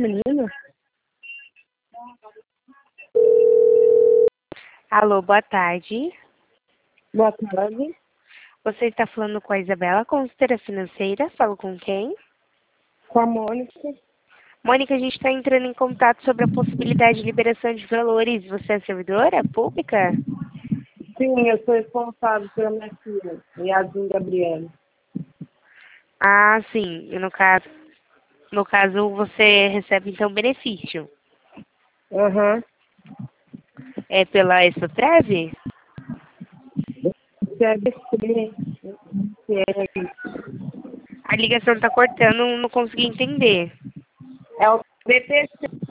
menina? Alô, boa tarde. Boa tarde. Você está falando com a Isabela, consultora financeira? Falo com quem? Com a Mônica. Mônica, a gente está entrando em contato sobre a possibilidade de liberação de valores. Você é servidora pública? Sim, eu sou responsável pela minha filha, Yasmin Gabriela. Ah, sim. E no caso, você recebe, então, benefício. Aham. É pela Exotrev? CBC. A ligação está cortando, não consegui entender. É o BPC.